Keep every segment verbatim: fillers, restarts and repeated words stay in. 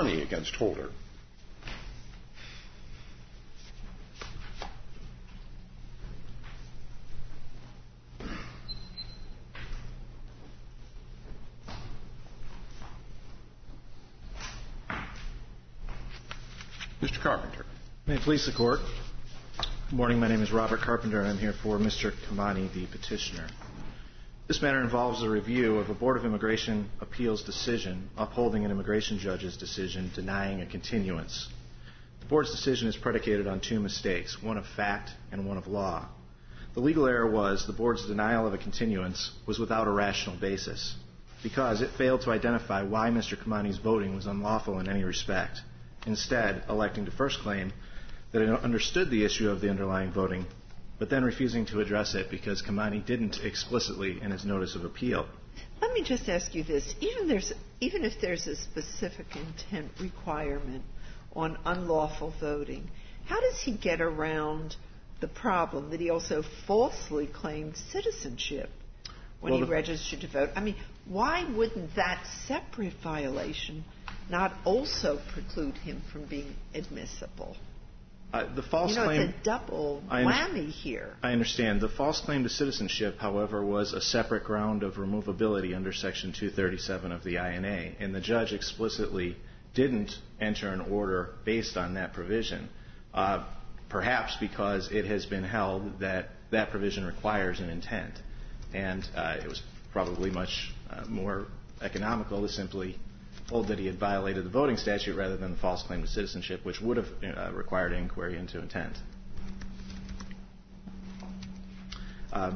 Kamani against Holder. Mister Carpenter. May it please the Court. Good morning. My name is Robert Carpenter, and I'm here for Mister Kamani, the petitioner. This matter involves a review of a Board of Immigration Appeals decision upholding an immigration judge's decision denying a continuance. The Board's decision is predicated on two mistakes, one of fact and one of law. The legal error was the Board's denial of a continuance was without a rational basis because it failed to identify why Mister Kamani's voting was unlawful in any respect, instead electing to first claim that it understood the issue of the underlying voting, but then refusing to address it because Kamani didn't explicitly in his notice of appeal. Let me just ask you this. Even, there's, even if there's a specific intent requirement on unlawful voting, how does he get around the problem that he also falsely claimed citizenship when well, he the, registered to vote? I mean, why wouldn't that separate violation not also preclude him from being admissible? Uh, the false you know, claim, it's a double I whammy here. I understand. The false claim to citizenship, however, was a separate ground of removability under Section two thirty-seven of the I N A, and the judge explicitly didn't enter an order based on that provision, uh, perhaps because it has been held that that provision requires an intent, and uh, it was probably much uh, more economical to simply hold that he had violated the voting statute rather than the false claim to citizenship, which would have uh, required inquiry into intent. Um,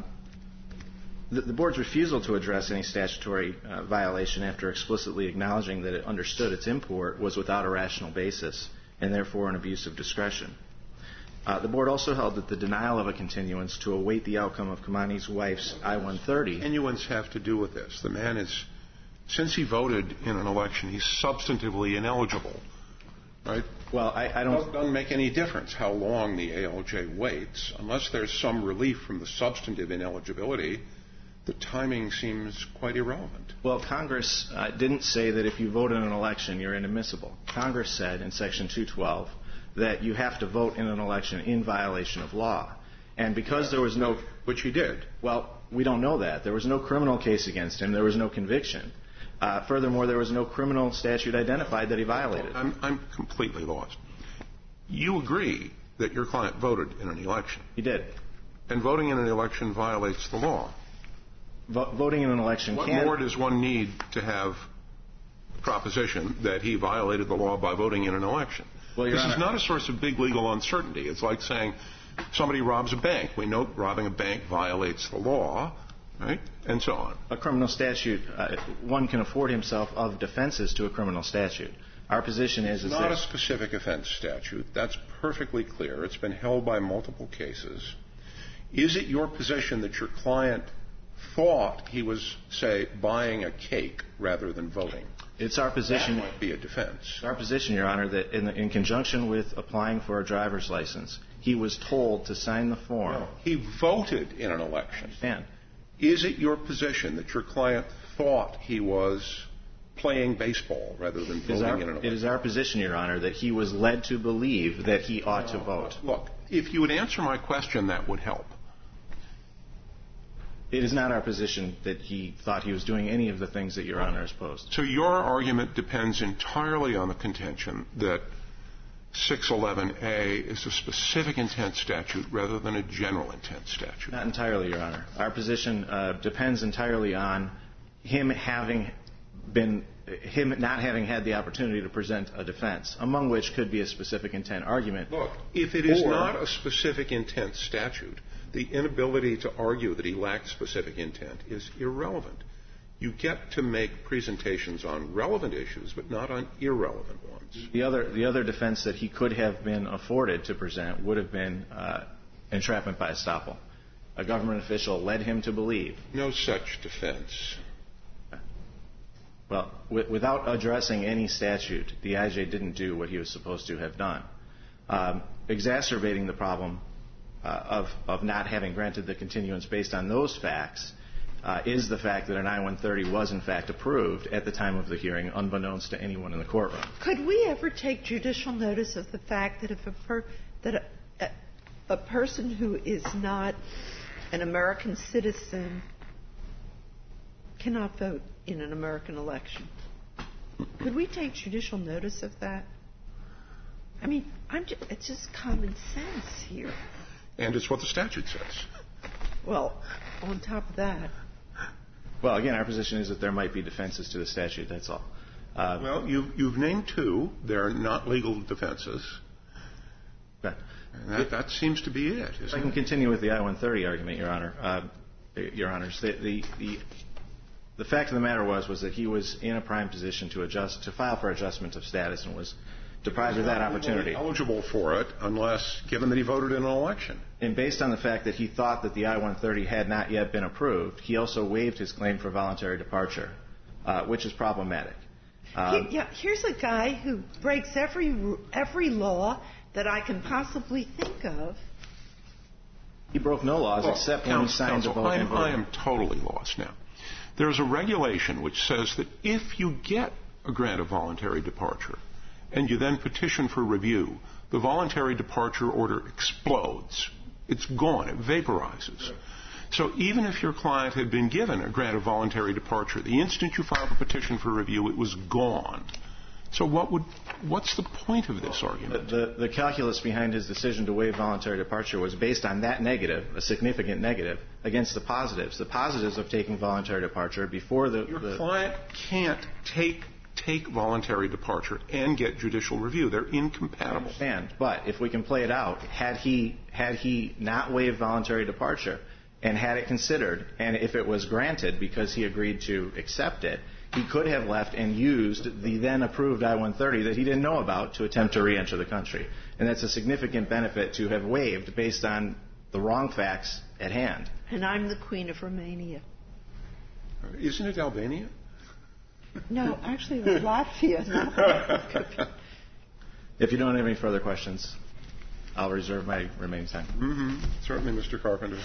the, the Board's refusal to address any statutory uh, violation after explicitly acknowledging that it understood its import was without a rational basis and therefore an abuse of discretion. Uh, the Board also held that the denial of a continuance to await the outcome of Kamani's wife's I one thirty... Continuance have to do with this. The man is... Since he voted in an election, he's substantively ineligible, right? Well, I, I don't... It doesn't make any difference how long the A L J waits. Unless there's some relief from the substantive ineligibility, the timing seems quite irrelevant. Well, Congress uh, didn't say that if you vote in an election, you're inadmissible. Congress said in Section two twelve that you have to vote in an election in violation of law. And because there was no... Which he did. Well, we don't know that. There was no criminal case against him. There was no conviction. Uh, furthermore, there was no criminal statute identified that he violated. I'm, I'm completely lost. You agree that your client voted in an election. He did. And voting in an election violates the law. Vo- voting in an election what can... What more does one need to have proposition that he violated the law by voting in an election? Well, Your this Honor, is not a source of big legal uncertainty. It's like saying somebody robs a bank. We know robbing a bank violates the law. Right? And so on. A criminal statute, uh, one can afford himself of defenses to a criminal statute. Our position is... It's is not that a specific offense statute. That's perfectly clear. It's been held by multiple cases. Is it your position that your client thought he was, say, buying a cake rather than voting? It's our position... That might be a defense. It's our position, Your Honor, that in, in conjunction with applying for a driver's license, he was told to sign the form. No, he voted in an election. And is it your position that your client thought he was playing baseball rather than voting our, in an election? It is our position, Your Honor, that he was led to believe that he ought to vote. Look, if you would answer my question, that would help. It is not our position that he thought he was doing any of the things that Your Honor has posed. So your argument depends entirely on the contention that six eleven A is a specific intent statute rather than a general intent statute. Not entirely, Your Honor. Our position uh, depends entirely on him having been, him not having had the opportunity to present a defense, among which could be a specific intent argument. Look, if it is or, not a specific intent statute, the inability to argue that he lacked specific intent is irrelevant. You get to make presentations on relevant issues, but not on irrelevant ones. The other, the other defense that he could have been afforded to present would have been uh, entrapment by estoppel. A government official led him to believe. No such defense. Well, w- without addressing any statute, the I J didn't do what he was supposed to have done. Um, exacerbating the problem uh, of, of not having granted the continuance based on those facts uh, is the fact that an I one thirty was, in fact, approved at the time of the hearing, unbeknownst to anyone in the courtroom. Could we ever take judicial notice of the fact that if a per, that a, a, a person who is not an American citizen cannot vote in an American election? Could we take judicial notice of that? I mean, I'm just, it's just common sense here. And it's what the statute says. Well, on top of that. Well, again, our position is that there might be defenses to the statute, that's all. Uh, well, you've, you've named two. They're not legal defenses. Okay. And that, that seems to be it, isn't I can it? continue with the I one thirty argument, Your Honor. Uh, Your Honors, the, the, the, the fact of the matter was was that he was in a prime position to adjust, to file for adjustment of status and was deprived of that opportunity. Eligible for it unless, given that he voted in an election. And based on the fact that he thought that the I one thirty had not yet been approved, he also waived his claim for voluntary departure, uh, which is problematic. Um, he, yeah, here's a guy who breaks every every law that I can possibly think of. He broke no laws well, except counsel, when he signed counsel, a vote. I'm, I am totally lost now. There's a regulation which says that if you get a grant of voluntary departure and you then petition for review, the voluntary departure order explodes. It's gone. It vaporizes. So even if your client had been given a grant of voluntary departure, the instant you filed a petition for review, it was gone. So what would, what's the point of this argument? The, the, the calculus behind his decision to waive voluntary departure was based on that negative, a significant negative, against the positives. The positives of taking voluntary departure before the... Your the client can't take take voluntary departure and get judicial review. They're incompatible. I understand, but if we can play it out, had he had he not waived voluntary departure and had it considered, and if it was granted because he agreed to accept it, he could have left and used the then approved I one thirty that he didn't know about to attempt to re-enter the country. And that's a significant benefit to have waived based on the wrong facts at hand. And I'm the Queen of Romania. Isn't it Albania? No, actually, it was Latvia. Not If you don't have any further questions, I'll reserve my remaining time. Mm-hmm. Certainly, Mister Carpenter.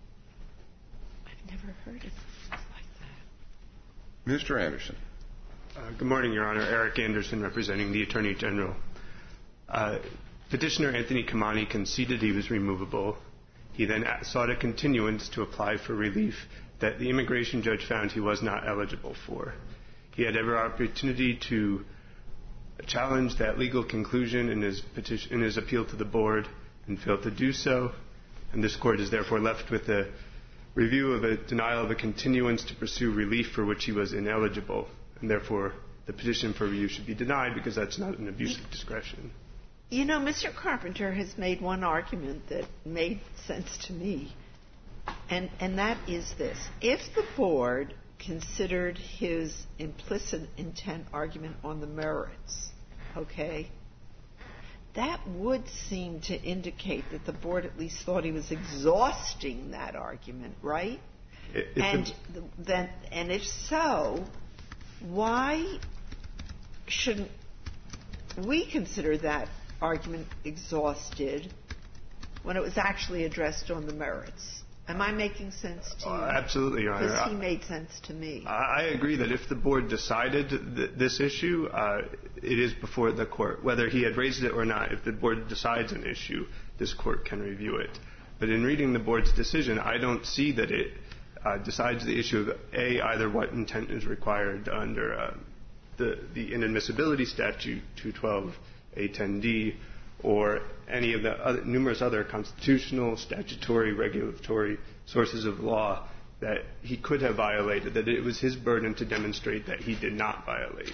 I've never heard of things like that. Mister Anderson. Uh, good morning, Your Honor. Eric Anderson, representing the Attorney General. Uh, Petitioner Anthony Kamani conceded he was removable. He then sought a continuance to apply for relief that the immigration judge found he was not eligible for. He had every opportunity to challenge that legal conclusion in his petition, in his appeal to the board, and failed to do so. And this court is therefore left with a review of a denial of a continuance to pursue relief for which he was ineligible, and therefore the petition for review should be denied because that's not an abuse of discretion. You know, Mister Carpenter has made one argument that made sense to me, and and that is this: if the board considered his implicit intent argument on the merits, okay, that would seem to indicate that the board at least thought he was exhausting that argument, right? If and the, then, and if so, why shouldn't we consider that argument exhausted when it was actually addressed on the merits? Am I making sense to you? Uh, absolutely, Your Honor. Because he made sense to me. I agree that if the board decided th- this issue, uh, it is before the court. Whether he had raised it or not, if the board decides an issue, this court can review it. But in reading the board's decision, I don't see that it uh, decides the issue of, A, either what intent is required under uh, the, the inadmissibility statute two twelve A ten D, or any of the other, numerous other constitutional, statutory, regulatory sources of law that he could have violated, that it was his burden to demonstrate that he did not violate.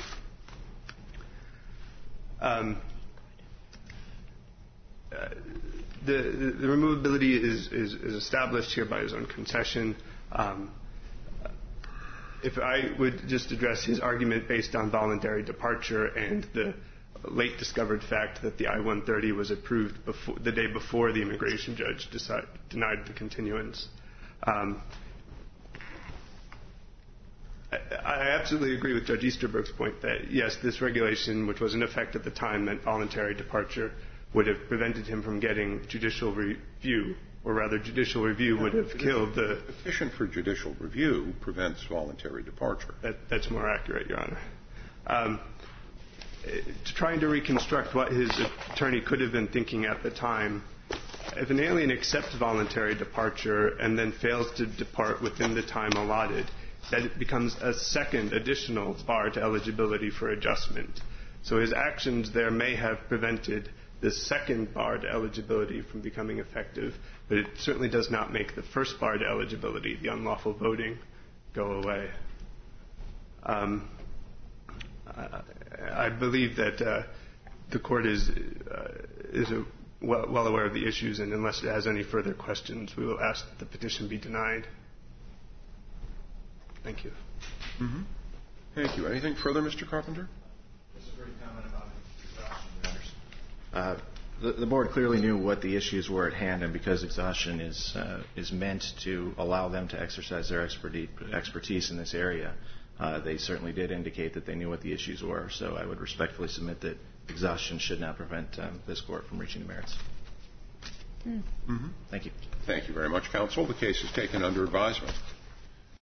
Um, uh, the, the, the removability is, is, is established here by his own concession. Um, if I would just address his argument based on voluntary departure and the late discovered fact that the I one thirty was approved before, the day before the immigration judge decide, denied the continuance. Um, I, I absolutely agree with Judge Easterbrook's point that, yes, this regulation, which was in effect at the time, meant voluntary departure would have prevented him from getting judicial review or rather judicial review would have killed the... The petition for judicial review prevents voluntary departure. That, that's more accurate, Your Honor. Um, trying to reconstruct what his attorney could have been thinking at the time, if an alien accepts voluntary departure and then fails to depart within the time allotted, that it becomes a second additional bar to eligibility for adjustment. So his actions there may have prevented the second bar to eligibility from becoming effective, but it certainly does not make the first bar to eligibility, the unlawful voting, go away. Um, I, I believe that uh, the Court is uh, is a, well, well aware of the issues, and unless it has any further questions, we will ask that the petition be denied. Thank you. Mm-hmm. Thank you. Anything further, Mister Carpenter? Just a brief comment about exhaustion matters. Uh, the, the board clearly knew what the issues were at hand, and because exhaustion is uh, is meant to allow them to exercise their expertise, expertise in this area, uh, they certainly did indicate that they knew what the issues were. So I would respectfully submit that exhaustion should not prevent um, this Court from reaching the merits. Mm. Mm-hmm. Thank you. Thank you very much, counsel. The case is taken under advisement.